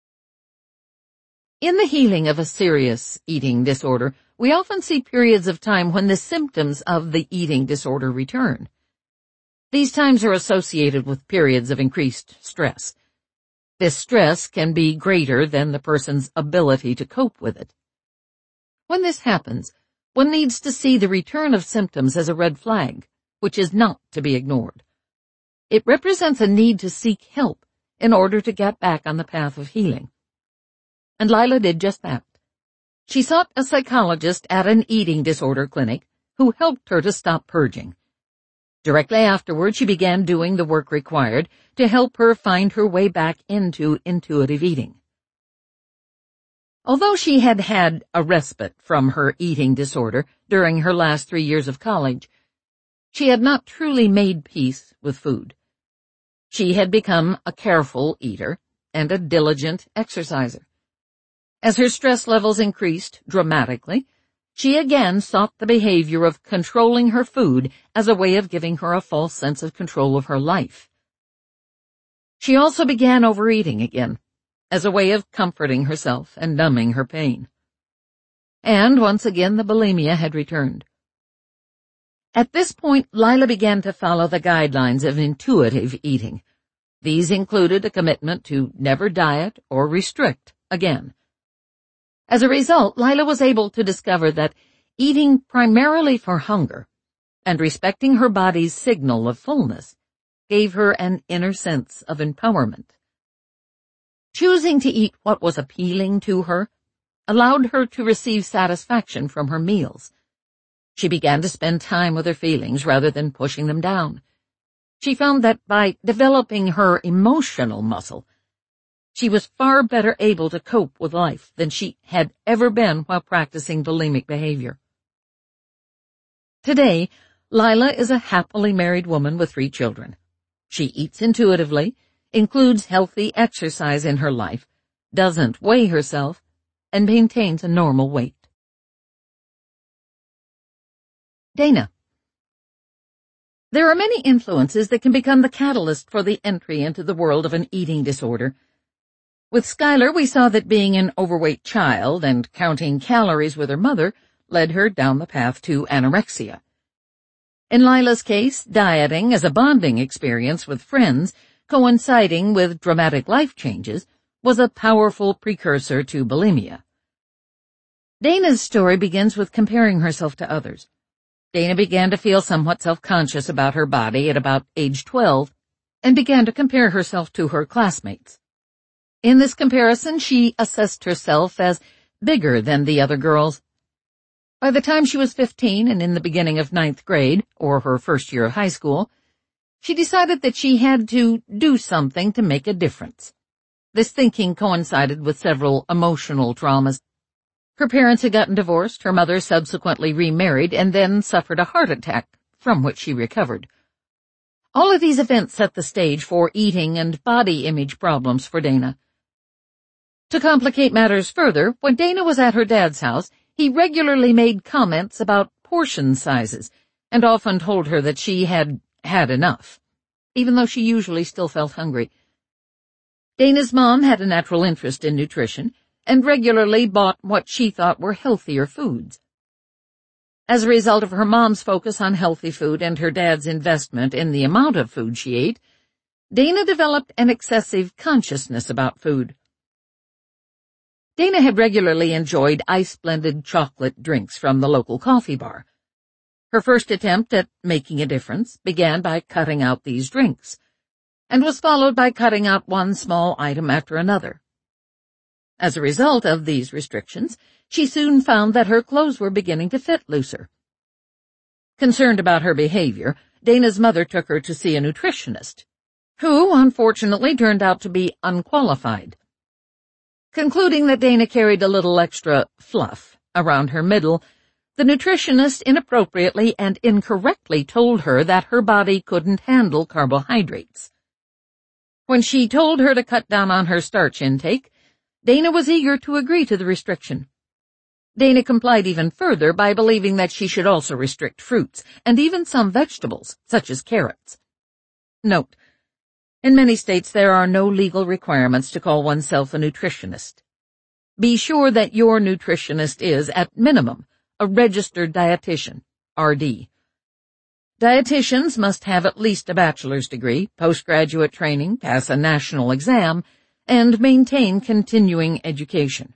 In the healing of a serious eating disorder, we often see periods of time when the symptoms of the eating disorder return. These times are associated with periods of increased stress. This stress can be greater than the person's ability to cope with it. When this happens, one needs to see the return of symptoms as a red flag, which is not to be ignored. It represents a need to seek help in order to get back on the path of healing. And Lila did just that. She sought a psychologist at an eating disorder clinic who helped her to stop purging. Directly afterward, she began doing the work required to help her find her way back into intuitive eating. Although she had had a respite from her eating disorder during her last three years of college, she had not truly made peace with food. She had become a careful eater and a diligent exerciser. As her stress levels increased dramatically, she again sought the behavior of controlling her food as a way of giving her a false sense of control of her life. She also began overeating again, as a way of comforting herself and numbing her pain. And once again the bulimia had returned. At this point, Lila began to follow the guidelines of intuitive eating. These included a commitment to never diet or restrict again. As a result, Lila was able to discover that eating primarily for hunger and respecting her body's signal of fullness gave her an inner sense of empowerment. Choosing to eat what was appealing to her allowed her to receive satisfaction from her meals. She began to spend time with her feelings rather than pushing them down. She found that by developing her emotional muscle, she was far better able to cope with life than she had ever been while practicing bulimic behavior. Today, Lila is a happily married woman with three children. She eats intuitively, includes healthy exercise in her life, doesn't weigh herself, and maintains a normal weight. Dana. There are many influences that can become the catalyst for the entry into the world of an eating disorder. With Skylar, we saw that being an overweight child and counting calories with her mother led her down the path to anorexia. In Lila's case, dieting as a bonding experience with friends, coinciding with dramatic life changes, was a powerful precursor to bulimia. Dana's story begins with comparing herself to others. Dana began to feel somewhat self-conscious about her body at about age twelve and began to compare herself to her classmates. In this comparison, she assessed herself as bigger than the other girls. By the time she was fifteen and in the beginning of ninth grade, or her first year of high school, she decided that she had to do something to make a difference. This thinking coincided with several emotional traumas. Her parents had gotten divorced, her mother subsequently remarried, and then suffered a heart attack, from which she recovered. All of these events set the stage for eating and body image problems for Dana. To complicate matters further, when Dana was at her dad's house, he regularly made comments about portion sizes and often told her that she had had enough, even though she usually still felt hungry. Dana's mom had a natural interest in nutrition and regularly bought what she thought were healthier foods. As a result of her mom's focus on healthy food and her dad's investment in the amount of food she ate, Dana developed an excessive consciousness about food. Dana had regularly enjoyed ice-blended chocolate drinks from the local coffee bar. Her first attempt at making a difference began by cutting out these drinks, and was followed by cutting out one small item after another. As a result of these restrictions, she soon found that her clothes were beginning to fit looser. Concerned about her behavior, Dana's mother took her to see a nutritionist, who unfortunately turned out to be unqualified. Concluding that Dana carried a little extra fluff around her middle, the nutritionist inappropriately and incorrectly told her that her body couldn't handle carbohydrates. When she told her to cut down on her starch intake, Dana was eager to agree to the restriction. Dana complied even further by believing that she should also restrict fruits and even some vegetables, such as carrots. Note: in many states there are no legal requirements to call oneself a nutritionist. Be sure that your nutritionist is, at minimum, a registered dietitian, R D. Dietitians must have at least a bachelor's degree, postgraduate training, pass a national exam, and maintain continuing education.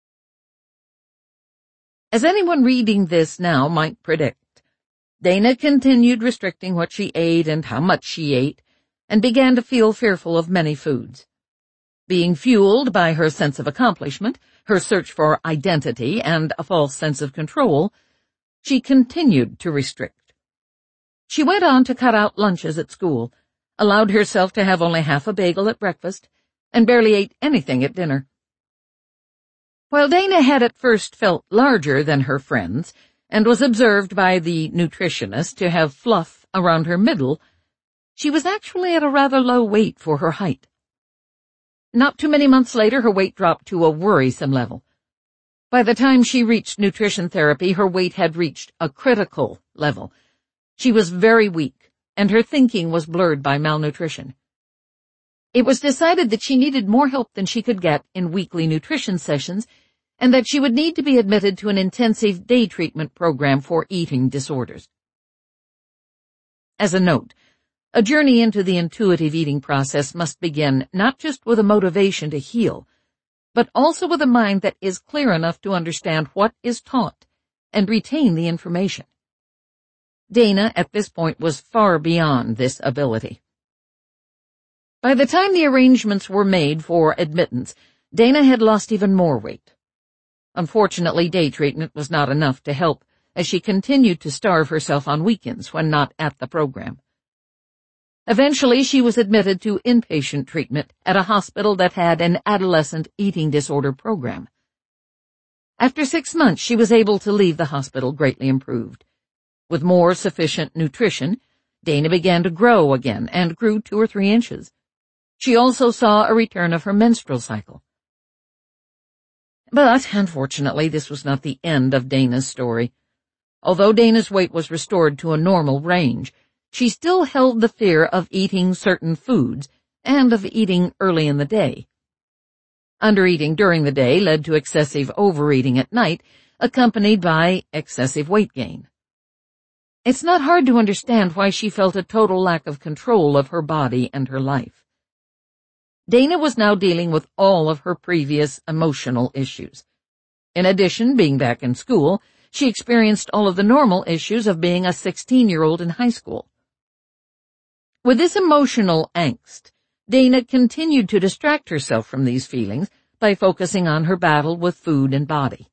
As anyone reading this now might predict, Dana continued restricting what she ate and how much she ate, and began to feel fearful of many foods. Being fueled by her sense of accomplishment, her search for identity, and a false sense of control, she continued to restrict. She went on to cut out lunches at school, allowed herself to have only half a bagel at breakfast, and barely ate anything at dinner. While Dana had at first felt larger than her friends, and was observed by the nutritionist to have fluff around her middle, she was actually at a rather low weight for her height. Not too many months later, her weight dropped to a worrisome level. By the time she reached nutrition therapy, her weight had reached a critical level. She was very weak, and her thinking was blurred by malnutrition. It was decided that she needed more help than she could get in weekly nutrition sessions, and that she would need to be admitted to an intensive day treatment program for eating disorders. As a note, a journey into the intuitive eating process must begin not just with a motivation to heal, but also with a mind that is clear enough to understand what is taught and retain the information. Dana, at this point, was far beyond this ability. By the time the arrangements were made for admittance, Dana had lost even more weight. Unfortunately, day treatment was not enough to help, as she continued to starve herself on weekends when not at the program. Eventually, she was admitted to inpatient treatment at a hospital that had an adolescent eating disorder program. After six months, she was able to leave the hospital greatly improved. With more sufficient nutrition, Dana began to grow again and grew two or three inches. She also saw a return of her menstrual cycle. But, unfortunately, this was not the end of Dana's story. Although Dana's weight was restored to a normal range, she still held the fear of eating certain foods and of eating early in the day. Undereating during the day led to excessive overeating at night, accompanied by excessive weight gain. It's not hard to understand why she felt a total lack of control of her body and her life. Dana was now dealing with all of her previous emotional issues. In addition, being back in school, she experienced all of the normal issues of being a sixteen-year-old in high school. With this emotional angst, Dana continued to distract herself from these feelings by focusing on her battle with food and body.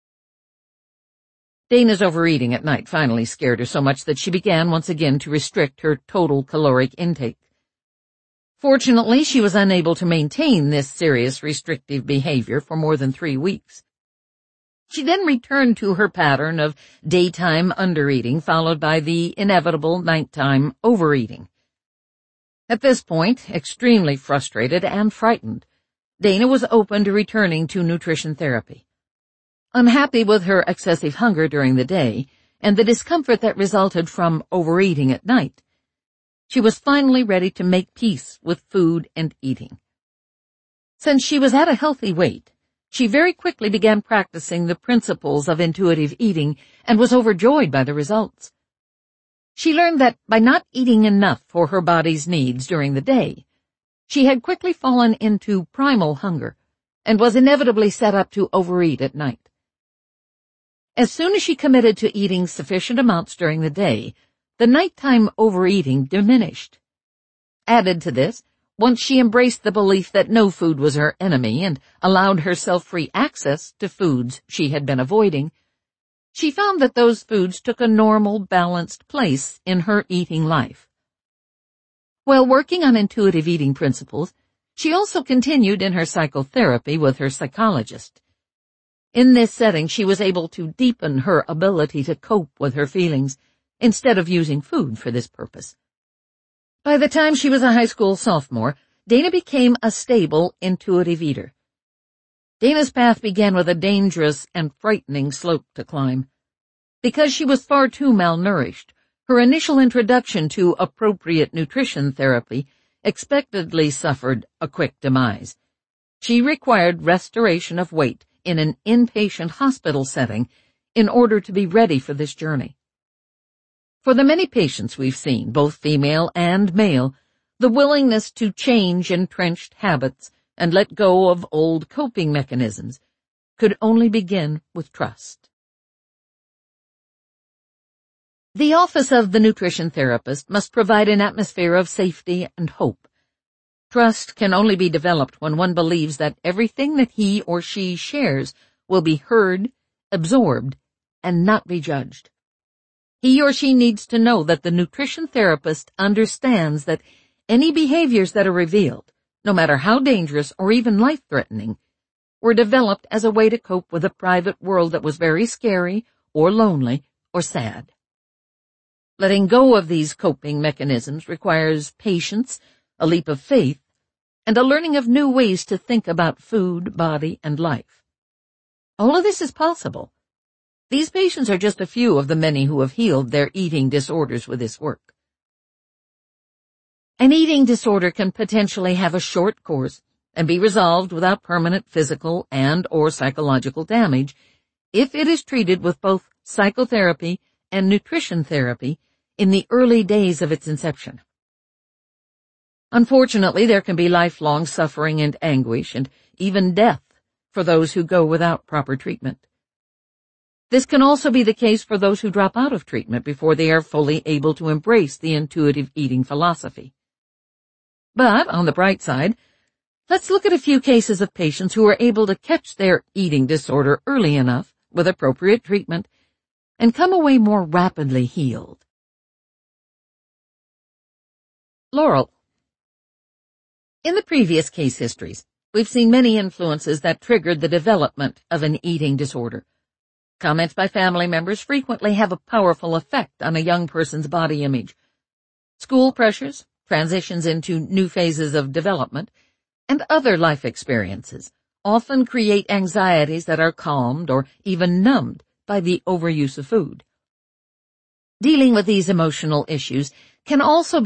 Dana's overeating at night finally scared her so much that she began once again to restrict her total caloric intake. Fortunately, she was unable to maintain this serious restrictive behavior for more than three weeks. She then returned to her pattern of daytime undereating, followed by the inevitable nighttime overeating. At this point, extremely frustrated and frightened, Dana was open to returning to nutrition therapy. Unhappy with her excessive hunger during the day and the discomfort that resulted from overeating at night, she was finally ready to make peace with food and eating. Since she was at a healthy weight, she very quickly began practicing the principles of intuitive eating and was overjoyed by the results. She learned that by not eating enough for her body's needs during the day, she had quickly fallen into primal hunger and was inevitably set up to overeat at night. As soon as she committed to eating sufficient amounts during the day, the nighttime overeating diminished. Added to this, once she embraced the belief that no food was her enemy and allowed herself free access to foods she had been avoiding, she found that those foods took a normal, balanced place in her eating life. While working on intuitive eating principles, she also continued in her psychotherapy with her psychologist. In this setting, she was able to deepen her ability to cope with her feelings instead of using food for this purpose. By the time she was a high school sophomore, Dana became a stable, intuitive eater. Dana's path began with a dangerous and frightening slope to climb. Because she was far too malnourished, her initial introduction to appropriate nutrition therapy expectedly suffered a quick demise. She required restoration of weight in an inpatient hospital setting in order to be ready for this journey. For the many patients we've seen, both female and male, the willingness to change entrenched habits and let go of old coping mechanisms could only begin with trust. The office of the nutrition therapist must provide an atmosphere of safety and hope. Trust can only be developed when one believes that everything that he or she shares will be heard, absorbed, and not be judged. He or she needs to know that the nutrition therapist understands that any behaviors that are revealed, no matter how dangerous or even life-threatening, were developed as a way to cope with a private world that was very scary or lonely or sad. Letting go of these coping mechanisms requires patience, a leap of faith, and a learning of new ways to think about food, body, and life. All of this is possible. These patients are just a few of the many who have healed their eating disorders with this work. An eating disorder can potentially have a short course and be resolved without permanent physical and or psychological damage if it is treated with both psychotherapy and nutrition therapy in the early days of its inception. Unfortunately, there can be lifelong suffering and anguish and even death for those who go without proper treatment. This can also be the case for those who drop out of treatment before they are fully able to embrace the intuitive eating philosophy. But, on the bright side, let's look at a few cases of patients who are able to catch their eating disorder early enough with appropriate treatment and come away more rapidly healed. Laurel. In the previous case histories, we've seen many influences that triggered the development of an eating disorder. Comments by family members frequently have a powerful effect on a young person's body image. School pressures, transitions into new phases of development, and other life experiences often create anxieties that are calmed or even numbed by the overuse of food. Dealing with these emotional issues can also be